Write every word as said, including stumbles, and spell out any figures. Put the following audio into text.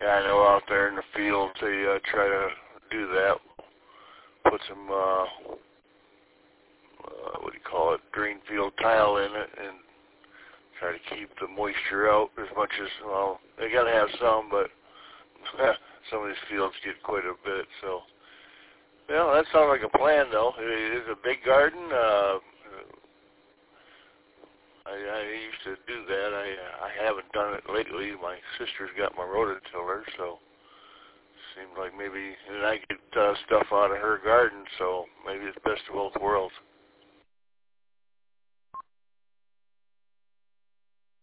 Yeah, I know out there in the field they uh, try to do that. Put some, uh, uh, what do you call it, green field tile in it and try to keep the moisture out as much as, well, they got to have some, but some of these fields get quite a bit, so. Well, that sounds like a plan, though. It is a big garden. Uh, I, I used to do that. I I haven't done it lately. My sister's got my rototiller, so seemed like maybe, and I get uh, stuff out of her garden, so maybe it's best of both worlds.